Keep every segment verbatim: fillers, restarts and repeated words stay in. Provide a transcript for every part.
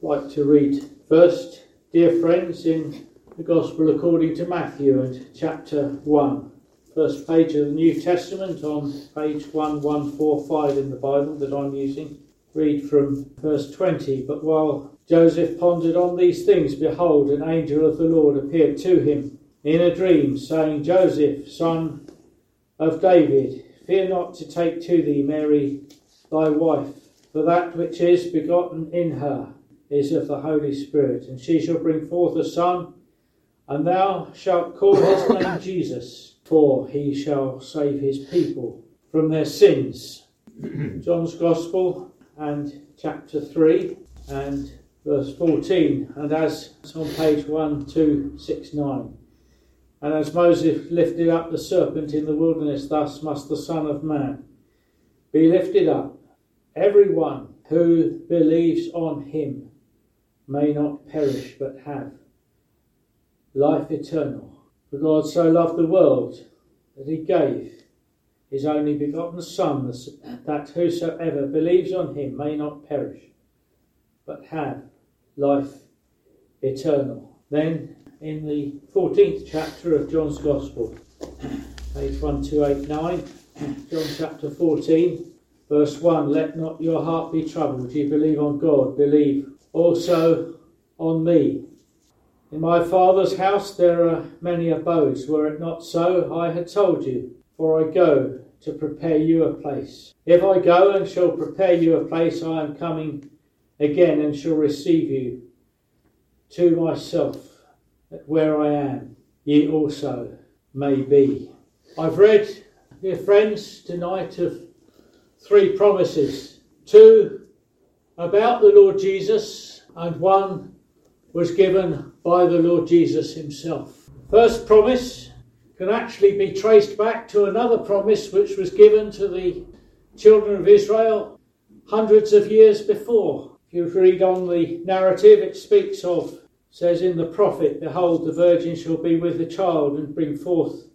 like to read first, dear friends, in the Gospel according to Matthew and chapter one. First page of the New Testament on page one one four five in the Bible that I'm using. Read from verse twenty. But while Joseph pondered on these things, behold, an angel of the Lord appeared to him in a dream, saying, Joseph, son of David, fear not to take to thee Mary thy wife, for that which is begotten in her is of the Holy Spirit, and she shall bring forth a son, and thou shalt call his name Jesus, for he shall save his people from their sins. John's Gospel and chapter three and verse fourteen, and as it's on page one two six nine. And as Moses lifted up the serpent in the wilderness, thus must the Son of Man be lifted up. Everyone who believes on him may not perish but have life eternal. For God so loved the world that he gave his only begotten Son, that whosoever believes on him may not perish but have life eternal. Then in the fourteenth chapter of John's Gospel, page one two eight nine, John chapter fourteen, verse one, let not your heart be troubled. You believe on God, believe also on me. In my Father's house there are many abodes. Were it not so, I had told you, for I go to prepare you a place. If I go and shall prepare you a place, I am coming again and shall receive you to myself, that where I am, ye also may be. I've read, dear friends, tonight of three promises. Two about the Lord Jesus, and one was given by the Lord Jesus himself. First promise can actually be traced back to another promise which was given to the children of Israel hundreds of years before. If you read on the narrative, it speaks of, says in the prophet, behold, the virgin shall be with the child and bring forth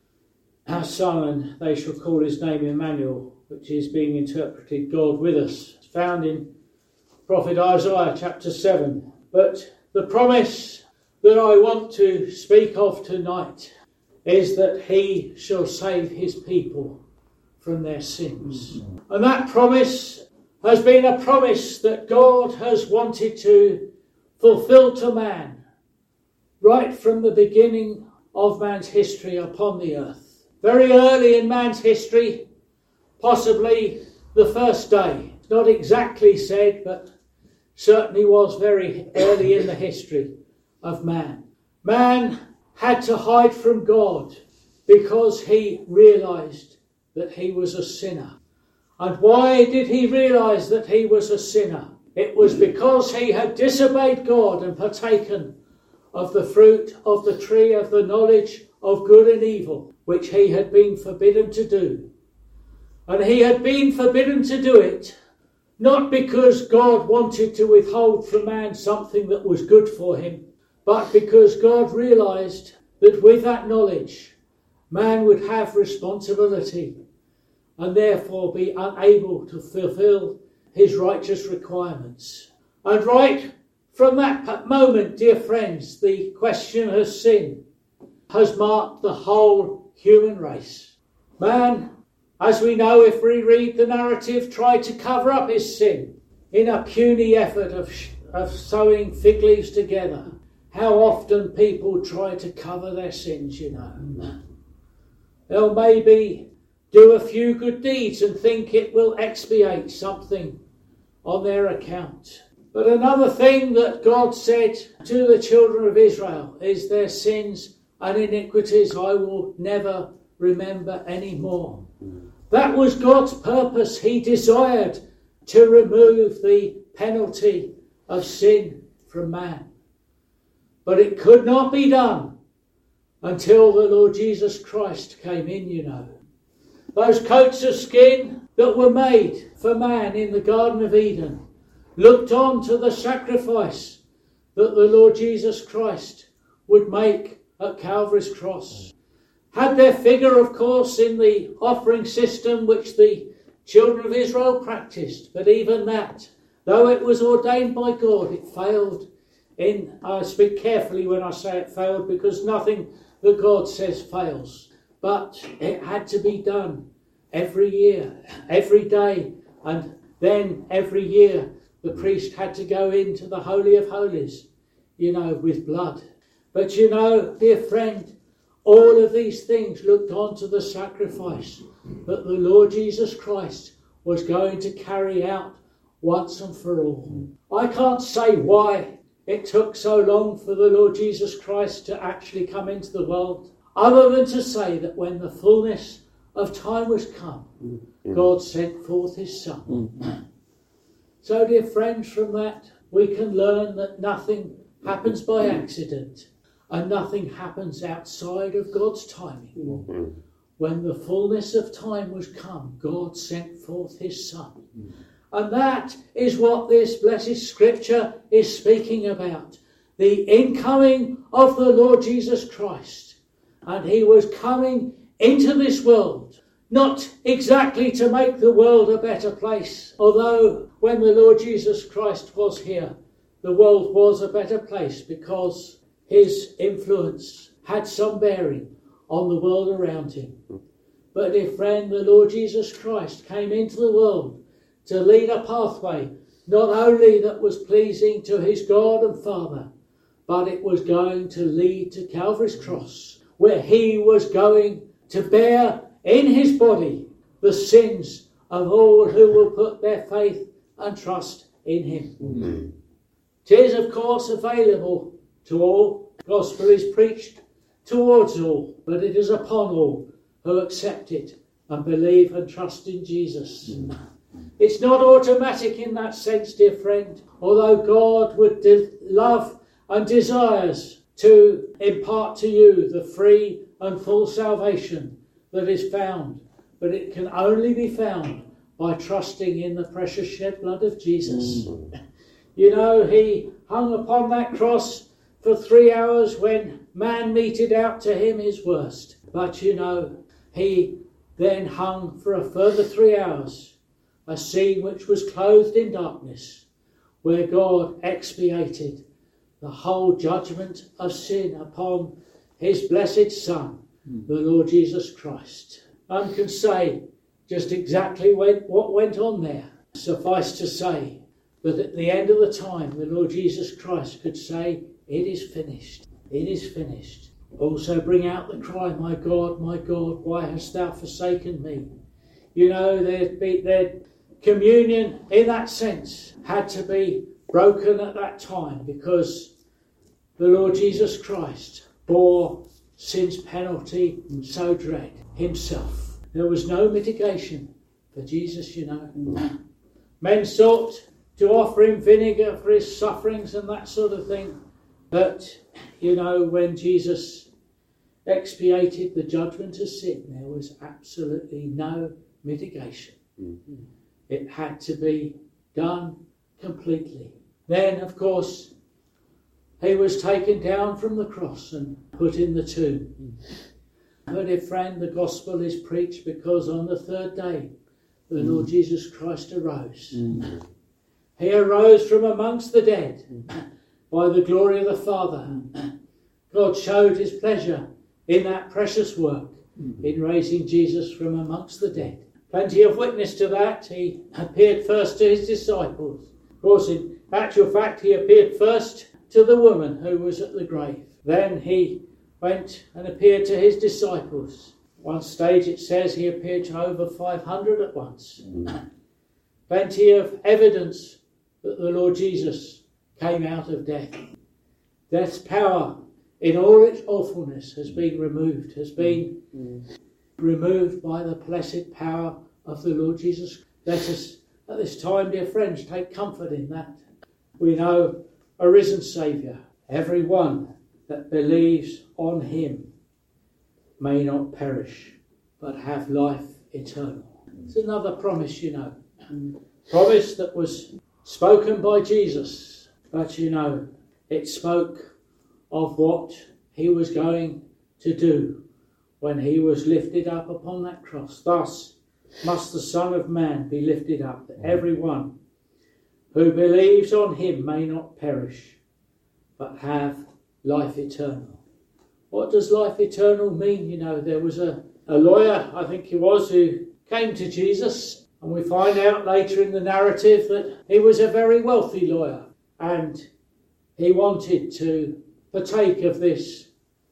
a son, and they shall call his name Emmanuel, which is being interpreted God with us. It's found in prophet Isaiah chapter seven. But the promise that I want to speak of tonight is that he shall save his people from their sins. Mm-hmm. And that promise has been a promise that God has wanted to fulfill to man right from the beginning of man's history upon the earth. Very early in man's history, possibly the first day. Not exactly said, but certainly was very early in the history of man. Man had to hide from God because he realised that he was a sinner. And why did he realise that he was a sinner? It was because he had disobeyed God and partaken of the fruit of the tree of the knowledge of good and evil, which he had been forbidden to do. And he had been forbidden to do it not because God wanted to withhold from man something that was good for him, but because God realised that with that knowledge, man would have responsibility and therefore be unable to fulfil his righteous requirements. And right from that moment, dear friends, the question of sin has marked the whole human race. Man, as we know, if we read the narrative, tried to cover up his sin in a puny effort of, of sewing fig leaves together. How often people try to cover their sins, you know. They'll maybe do a few good deeds and think it will expiate something on their account. But another thing that God said to the children of Israel is their sins and iniquities I will never remember anymore. That was God's purpose. He desired to remove the penalty of sin from man. But it could not be done until the Lord Jesus Christ came in, you know. Those coats of skin that were made for man in the Garden of Eden looked on to the sacrifice that the Lord Jesus Christ would make at Calvary's cross. Had their figure, of course, in the offering system which the children of Israel practiced, but even that Though it was ordained by God, it failed. In I speak carefully when I say it failed, because nothing that God says fails. But it had to be done every year, every day, and then every year the priest had to go into the Holy of Holies, you know, with blood. But you know, dear friend, all of these things looked on to the sacrifice that the Lord Jesus Christ was going to carry out once and for all. I can't say why it took so long for the Lord Jesus Christ to actually come into the world, other than to say that when the fullness of time was come, mm. God sent forth his Son. Mm. So, dear friends, from that we can learn that nothing happens by accident and nothing happens outside of God's timing. Mm. When the fullness of time was come, God sent forth his Son. Mm. And that is what this blessed scripture is speaking about. The incoming of the Lord Jesus Christ. And he was coming into this world, not exactly to make the world a better place. Although when the Lord Jesus Christ was here, the world was a better place because his influence had some bearing on the world around him. But dear friend, the Lord Jesus Christ came into the world to lead a pathway, not only that was pleasing to his God and Father, but it was going to lead to Calvary's cross, where he was going to bear in his body the sins of all who will put their faith and trust in him. Mm-hmm. It is, of course, available to all. The gospel is preached towards all, but it is upon all who accept it and believe and trust in Jesus. Mm-hmm. It's not automatic in that sense, dear friend, although God would de- love and desires to impart to you the free and full salvation that is found, but it can only be found by trusting in the precious shed blood of Jesus. Mm. You know, he hung upon that cross for three hours when man meted out to him his worst. But you know, he then hung for a further three hours, a scene which was clothed in darkness, where God expiated the whole judgment of sin upon his blessed Son, mm. the Lord Jesus Christ. None can say just exactly when, what went on there. Suffice to say that at the end of the time, the Lord Jesus Christ could say, "It is finished. It is finished." Also bring out the cry, "My God, my God, why hast thou forsaken me?" You know, their, their communion in that sense had to be broken at that time, because the Lord Jesus Christ bore sin's penalty so dread himself. There was no mitigation for Jesus, you know. Mm. Men sought to offer him vinegar for his sufferings and that sort of thing. But, you know, when Jesus expiated the judgment of sin, there was absolutely no mitigation. Mm-hmm. It had to be done completely. Then, of course, he was taken down from the cross and put in the tomb. Mm. But dear friend, the gospel is preached because on the third day, the mm. Lord Jesus Christ arose. Mm. He arose from amongst the dead mm. by the glory of the Father. Mm. God showed his pleasure in that precious work, mm. in raising Jesus from amongst the dead. Plenty of witness to that. He appeared first to his disciples. Of course, in actual fact, he appeared first to the woman who was at the grave. Then he went and appeared to his disciples. One stage it says he appeared to over five hundred at once. Mm. Plenty of evidence that the Lord Jesus came out of death. Death's power in all its awfulness has been removed, has been mm. removed by the blessed power of the Lord Jesus. Let us at this time, dear friends, take comfort in that. We know a risen Saviour. Every one that believes on him may not perish, but have life eternal. It's another promise, you know. Promise that was spoken by Jesus. But, you know, it spoke of what he was going to do when he was lifted up upon that cross. Thus must the Son of Man be lifted up, that every one who believes on him may not perish, but have life eternal. What does life eternal mean? You know, there was a, a lawyer, I think he was, who came to Jesus, and we find out later in the narrative that he was a very wealthy lawyer, and he wanted to partake of this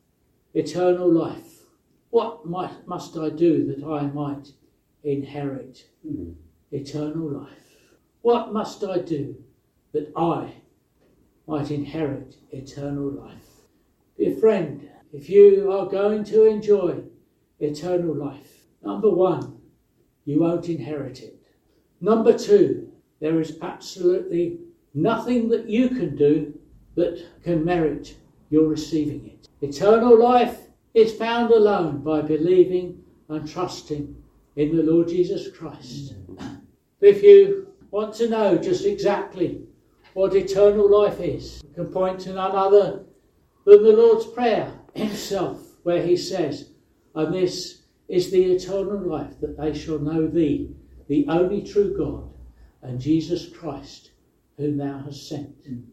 eternal life. What might, must I do that I might inherit mm-hmm. eternal life? What must I do that I might inherit eternal life? Dear friend, if you are going to enjoy eternal life, number one, you won't inherit it. Number two, there is absolutely nothing that you can do that can merit your receiving it. Eternal life is found alone by believing and trusting in the Lord Jesus Christ. If you want to know just exactly what eternal life is, you can point to none other than the Lord's Prayer himself, where he says, and this is the eternal life, that they shall know thee, the only true God, and Jesus Christ, whom thou hast sent.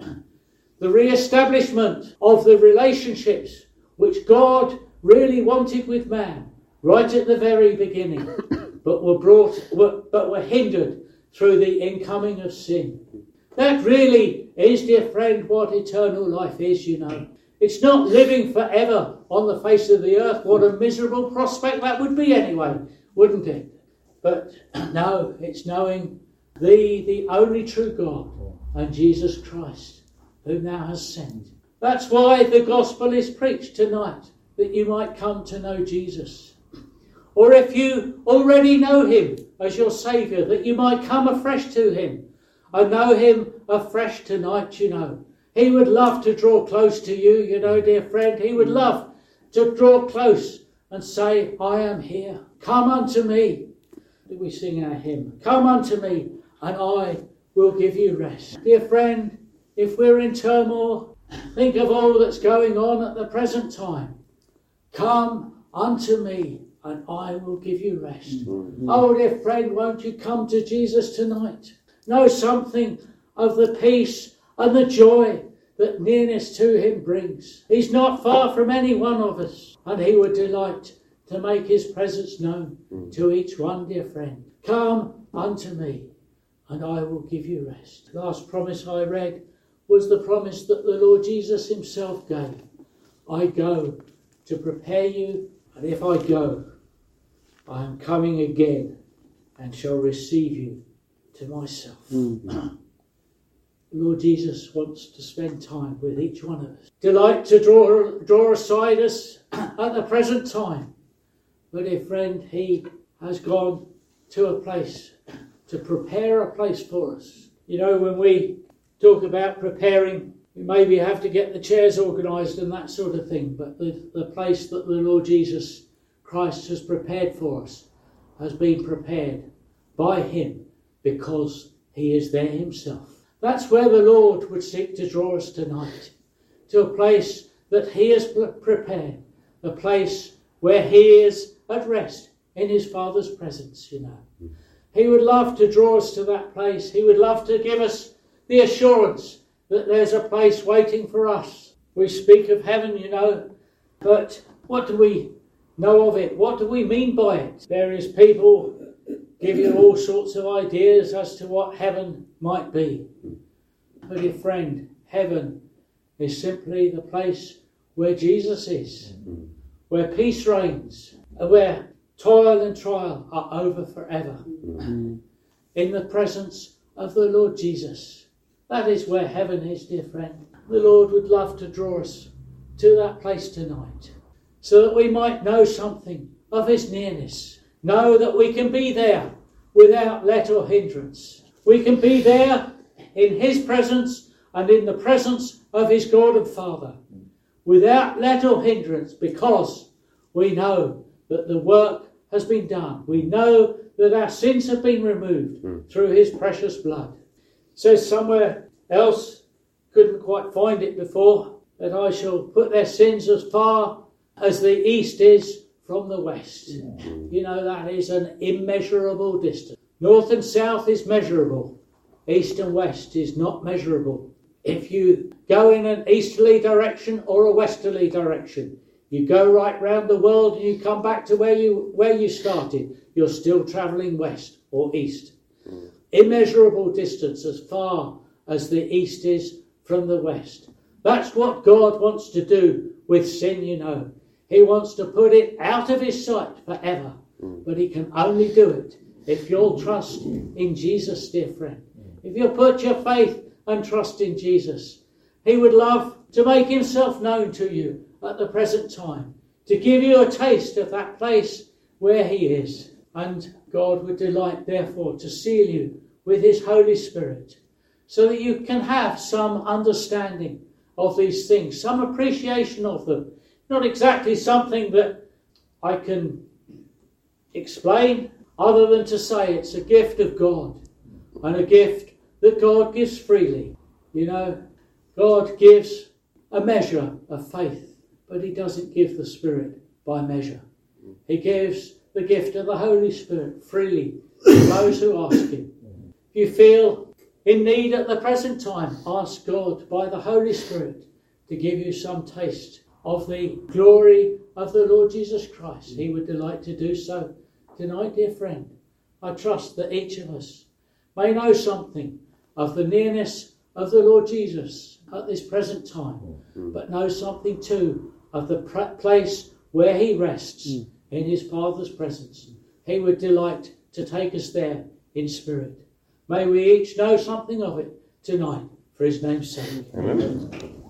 The re-establishment of the relationships which God really wanted with man right at the very beginning, but were brought, were, but were hindered through the incoming of sin. That really is, dear friend, what eternal life is, you know. It's not living forever on the face of the earth. What a miserable prospect that would be anyway, wouldn't it? But no, it's knowing thee, the only true God, and Jesus Christ, whom thou hast sent. That's why the gospel is preached tonight, that you might come to know Jesus. Or if you already know him as your Saviour, that you might come afresh to him and know him afresh tonight, you know. He would love to draw close to you, you know, dear friend. He would love to draw close and say, I am here. Come unto me. Do we sing our hymn? Come unto me and I will give you rest. Dear friend, if we're in turmoil, think of all that's going on at the present time. Come unto me and I will give you rest. Mm-hmm. Oh, dear friend, won't you come to Jesus tonight? Know something of the peace and the joy that nearness to him brings. He's not far from any one of us, and he would delight to make his presence known to each one, dear friend. Come unto me, and I will give you rest. The last promise I read was the promise that the Lord Jesus himself gave. I go to prepare you, and if I go, I am coming again and shall receive you to myself. Mm-hmm. Lord Jesus wants to spend time with each one of us. Delight to draw, draw aside us at the present time. But dear friend, he has gone to a place to prepare a place for us. You know, when we talk about preparing, we maybe have to get the chairs organised and that sort of thing. But the, the place that the Lord Jesus Christ has prepared for us has been prepared by him because he is there himself. That's where the Lord would seek to draw us tonight, to a place that he has prepared, a place where he is at rest in his Father's presence, you know. He would love to draw us to that place. He would love to give us the assurance that there's a place waiting for us. We speak of heaven, you know, but what do we know of it? What do we mean by it? Various people give you all sorts of ideas as to what heaven might be. But dear friend, heaven is simply the place where Jesus is, where peace reigns, and where toil and trial are over forever. Mm-hmm. In the presence of the Lord Jesus. That is where heaven is, dear friend. The Lord would love to draw us to that place tonight, so that we might know something of his nearness. Know that we can be there without let or hindrance. We can be there in his presence and in the presence of his God and Father without let or hindrance, because we know that the work has been done. We know that our sins have been removed mm. through his precious blood. It says somewhere else, couldn't quite find it before, that I shall put their sins as far as the east is from the west. Mm. You know, that is an immeasurable distance. North and south is measurable, East and west is not measurable. If you go in an easterly direction or a westerly direction, you go right round the world and you come back to where you where you started, you're still travelling west or east. Mm. Immeasurable distance as far as the east is from the west. That's what God wants to do with sin, you know. He wants to put it out of his sight forever. Mm. But he can only do it if you'll trust in Jesus, dear friend. If you put your faith and trust in Jesus, he would love to make himself known to you at the present time, to give you a taste of that place where he is. And God would delight, therefore, to seal you with his Holy Spirit, so that you can have some understanding of these things, some appreciation of them. Not exactly something that I can explain, other than to say it's a gift of God, and a gift that God gives freely. You know, God gives a measure of faith, but he doesn't give the Spirit by measure. He gives the gift of the Holy Spirit freely to those who ask him. If you feel in need at the present time, ask God by the Holy Spirit to give you some taste of the glory of the Lord Jesus Christ. He would delight to do so tonight, dear friend. I trust that each of us may know something of the nearness of the Lord Jesus at this present time, mm. but know something too of the pr- place where he rests mm. in his Father's presence. He would delight to take us there in spirit. May we each know something of it tonight, for his name's sake. Amen.